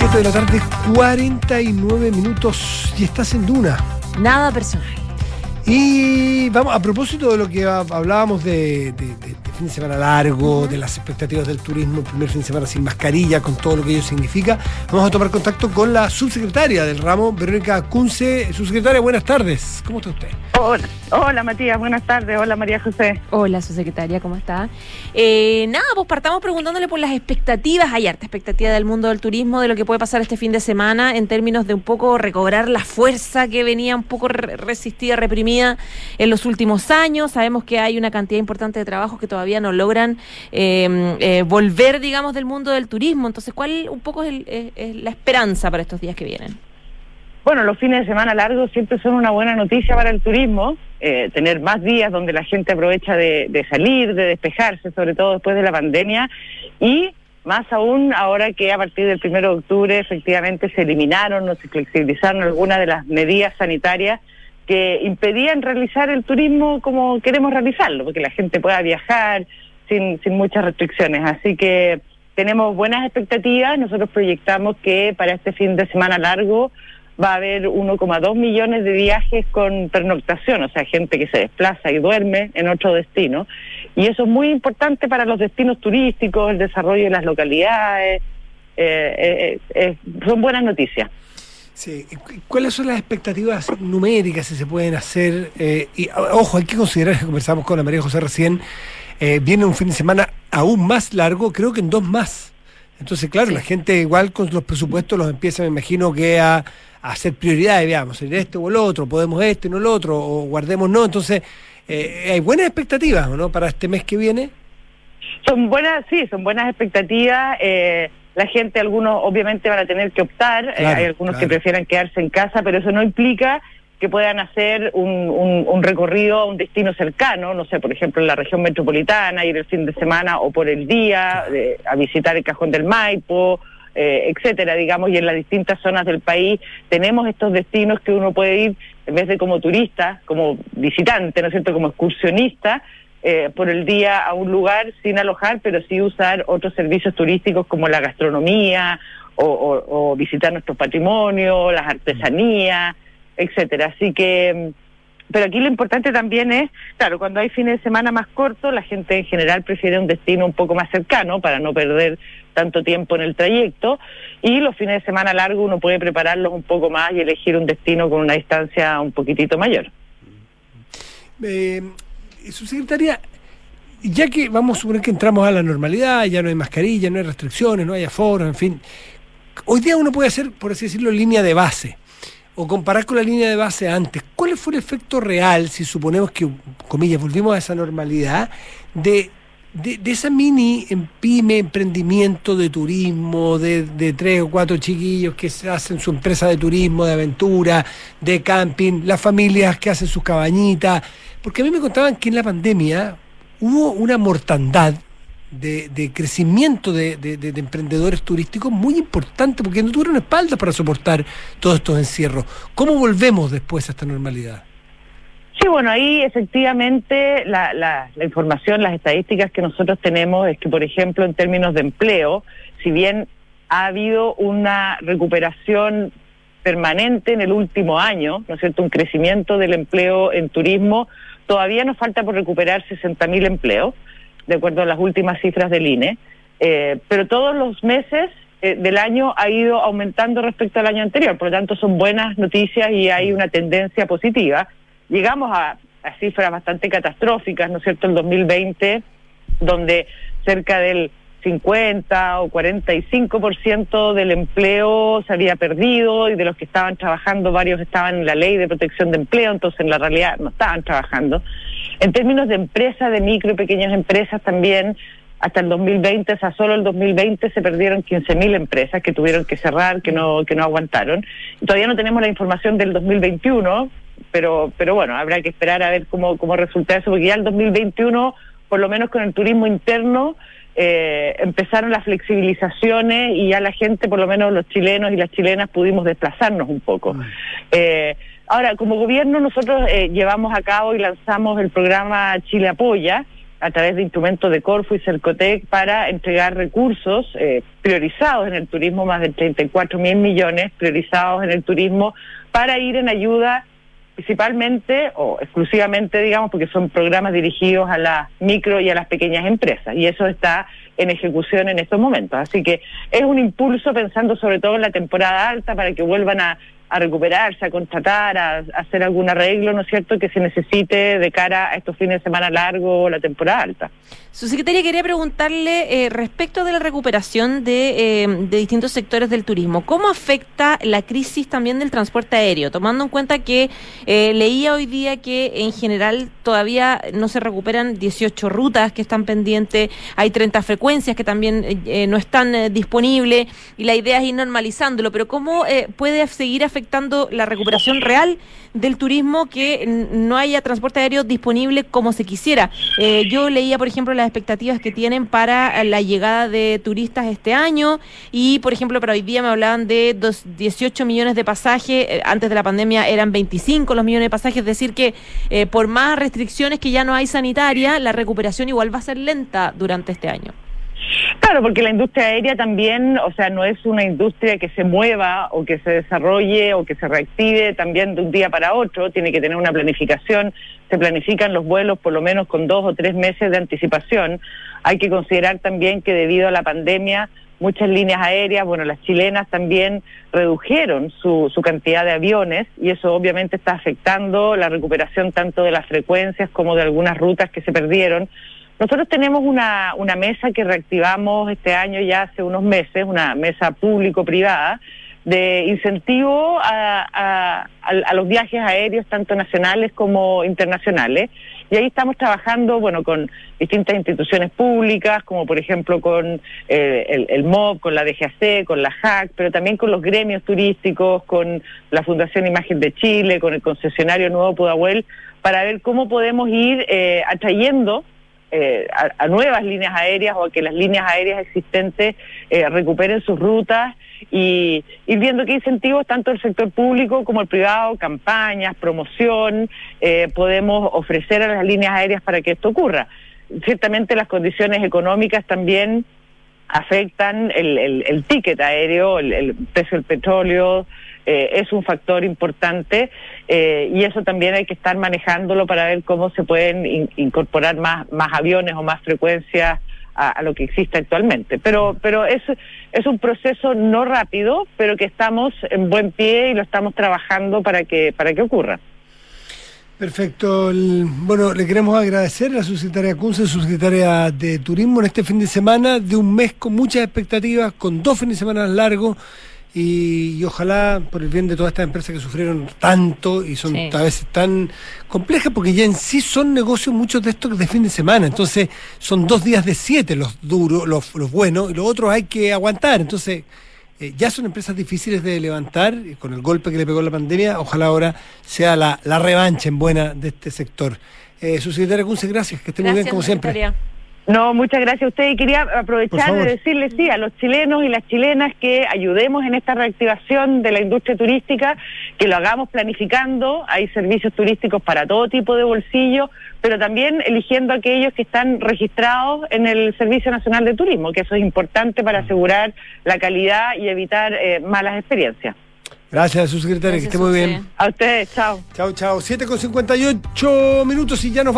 7 de la tarde, 49 minutos, y estás en Duna. Nada personal. Y vamos, a propósito de lo que hablábamos de fin de semana largo, de las expectativas del turismo, el primer fin de semana sin mascarilla, con todo lo que ello significa, vamos a tomar contacto con la subsecretaria del ramo, Verónica Kunze. Subsecretaria, buenas tardes. ¿Cómo está usted? Hola Matías, buenas tardes. Hola María José. Hola subsecretaria, ¿cómo está? Pues partamos preguntándole por las expectativas. Hay harta expectativa del mundo del turismo, de lo que puede pasar este fin de semana en términos de un poco recobrar la fuerza que venía un poco resistida, reprimida en los últimos años. Sabemos que hay una cantidad importante de trabajos que todavía no logran volver, digamos, del mundo del turismo. Entonces, ¿cuál un poco es la esperanza para estos días que vienen? Bueno, los fines de semana largos siempre son una buena noticia para el turismo, tener más días donde la gente aprovecha de salir, de despejarse, sobre todo después de la pandemia, y más aún ahora que a partir del 1 de octubre efectivamente se eliminaron o se flexibilizaron algunas de las medidas sanitarias que impedían realizar el turismo como queremos realizarlo, porque la gente pueda viajar sin muchas restricciones. Así que tenemos buenas expectativas. Nosotros proyectamos que para este fin de semana largo va a haber 1,2 millones de viajes con pernoctación, o sea, gente que se desplaza y duerme en otro destino. Y eso es muy importante para los destinos turísticos, el desarrollo de las localidades. Son buenas noticias. Sí. ¿Cuáles son las expectativas numéricas si se pueden hacer? Y ojo, hay que considerar, que conversamos con la María José recién, viene un fin de semana aún más largo, creo que en 2 más. Entonces, claro, sí, la gente igual con los presupuestos los empieza, me imagino, que a hacer prioridades, veamos, en este o el otro, podemos no el otro, o guardemos no. Entonces, hay buenas expectativas, ¿no?, para este mes que viene. Son buenas expectativas. La gente, algunos obviamente van a tener que optar, claro, hay algunos que prefieran quedarse en casa, pero eso no implica que puedan hacer un recorrido a un destino cercano, no sé, por ejemplo en la región metropolitana, ir el fin de semana o por el día, a visitar el Cajón del Maipo, etcétera, digamos, y en las distintas zonas del país tenemos estos destinos que uno puede ir, en vez de como turista, como visitante, ¿no es cierto?, como excursionista, por el día a un lugar sin alojar, pero sí usar otros servicios turísticos como la gastronomía, o visitar nuestros patrimonios, las artesanías, etcétera. Así que, pero aquí lo importante también es, claro, cuando hay fines de semana más cortos, la gente en general prefiere un destino un poco más cercano para no perder tanto tiempo en el trayecto, y los fines de semana largos uno puede prepararlos un poco más y elegir un destino con una distancia un poquitito mayor. Subsecretaria, ya que vamos a suponer que entramos a la normalidad, ya no hay mascarilla, no hay restricciones, no hay aforos, en fin, hoy día uno puede hacer, por así decirlo, línea de base, o comparar con la línea de base antes. ¿Cuál fue el efecto real, si suponemos que, comillas, volvimos a esa normalidad, de esa mini pyme, emprendimiento de turismo, de 3 o 4 chiquillos que se hacen su empresa de turismo, de aventura, de camping, las familias que hacen sus cabañitas? Porque a mí me contaban que en la pandemia hubo una mortandad de crecimiento de emprendedores turísticos muy importante, porque no tuvieron espaldas para soportar todos estos encierros. ¿Cómo volvemos después a esta normalidad? Sí, bueno, ahí efectivamente la información, las estadísticas que nosotros tenemos es que, por ejemplo, en términos de empleo, si bien ha habido una recuperación permanente en el último año, ¿no es cierto?, un crecimiento del empleo en turismo, todavía nos falta por recuperar 60.000 empleos, de acuerdo a las últimas cifras del INE, pero todos los meses del año ha ido aumentando respecto al año anterior, por lo tanto son buenas noticias y hay una tendencia positiva. Llegamos a cifras bastante catastróficas, ¿no es cierto?, el 2020, donde cerca del 50 o 45% del empleo se había perdido, y de los que estaban trabajando, varios estaban en la ley de protección de empleo, entonces en la realidad no estaban trabajando. En términos de empresas, de micro y pequeñas empresas también, hasta el 2020, o sea, solo el 2020 se perdieron 15.000 empresas que tuvieron que cerrar, que no aguantaron. Y todavía no tenemos la información del 2021, pero bueno, habrá que esperar a ver cómo resulta eso, porque ya el 2021, por lo menos con el turismo interno, empezaron las flexibilizaciones y ya la gente, por lo menos los chilenos y las chilenas, pudimos desplazarnos un poco. Ahora, como gobierno nosotros llevamos a cabo y lanzamos el programa Chile Apoya, a través de instrumentos de Corfo y Cercotec para entregar recursos priorizados en el turismo, más de 34.000 millones priorizados en el turismo, para ir en ayuda principalmente o exclusivamente, digamos, porque son programas dirigidos a las micro y a las pequeñas empresas, y eso está en ejecución en estos momentos. Así que es un impulso pensando sobre todo en la temporada alta para que vuelvan a recuperarse, a contratar, a hacer algún arreglo, ¿no es cierto?, que se necesite de cara a estos fines de semana largos o la temporada alta. Subsecretaria, quería preguntarle respecto de la recuperación de distintos sectores del turismo. ¿Cómo afecta la crisis también del transporte aéreo? Tomando en cuenta que leía hoy día que en general todavía no se recuperan 18 rutas que están pendientes, hay 30 frecuencias que también no están disponibles, y la idea es ir normalizándolo, pero ¿cómo puede seguir afectando la recuperación real del turismo que no haya transporte aéreo disponible como se quisiera? Yo leía, por ejemplo, las expectativas que tienen para la llegada de turistas este año, y, por ejemplo, para hoy día me hablaban de 18 millones de pasajes, antes de la pandemia eran 25 los millones de pasajes, es decir que por más restricciones que ya no hay sanitaria, la recuperación igual va a ser lenta durante este año. Claro, porque la industria aérea también, o sea, no es una industria que se mueva o que se desarrolle o que se reactive también de un día para otro, tiene que tener una planificación, se planifican los vuelos por lo menos con 2 o 3 meses de anticipación. Hay que considerar también que debido a la pandemia, muchas líneas aéreas, bueno, las chilenas también redujeron su cantidad de aviones, y eso obviamente está afectando la recuperación tanto de las frecuencias como de algunas rutas que se perdieron. Nosotros tenemos una mesa que reactivamos este año ya hace unos meses, una mesa público-privada de incentivo a los viajes aéreos tanto nacionales como internacionales, y ahí estamos trabajando, bueno, con distintas instituciones públicas, como por ejemplo con el MOB, con la DGAC, con la JAC, pero también con los gremios turísticos, con la Fundación Imagen de Chile, con el concesionario Nuevo Pudahuel, para ver cómo podemos ir atrayendo a nuevas líneas aéreas, o a que las líneas aéreas existentes recuperen sus rutas, y ir viendo qué incentivos tanto el sector público como el privado, campañas, promoción, podemos ofrecer a las líneas aéreas para que esto ocurra. Ciertamente las condiciones económicas también afectan el ticket aéreo, el precio del petróleo, es un factor importante, y eso también hay que estar manejándolo para ver cómo se pueden incorporar más aviones o más frecuencias a lo que existe actualmente. Pero es un proceso no rápido, pero que estamos en buen pie y lo estamos trabajando para que ocurra. Perfecto. Bueno, le queremos agradecer a la subsecretaria Kunze, subsecretaria de Turismo, en este fin de semana, de un mes con muchas expectativas, con 2 fines de semana largos, y ojalá, por el bien de todas estas empresas que sufrieron tanto y son a veces tan complejas, porque ya en sí son negocios muchos de estos de fin de semana, entonces son 2 días de 7 los duros, los buenos, y los otros hay que aguantar. Entonces ya son empresas difíciles de levantar, y con el golpe que le pegó la pandemia, ojalá ahora sea la revancha en buena de este sector. Subsecretaria Kunze, gracias, que esté muy bien como siempre. No, muchas gracias a usted, y quería aprovechar de decirle sí a los chilenos y las chilenas que ayudemos en esta reactivación de la industria turística, que lo hagamos planificando. Hay servicios turísticos para todo tipo de bolsillo, pero también eligiendo aquellos que están registrados en el Servicio Nacional de Turismo, que eso es importante para asegurar la calidad y evitar malas experiencias. Gracias, subsecretaria, que esté muy bien. A ustedes, chao. Chao, chao. 7:58 y ya nos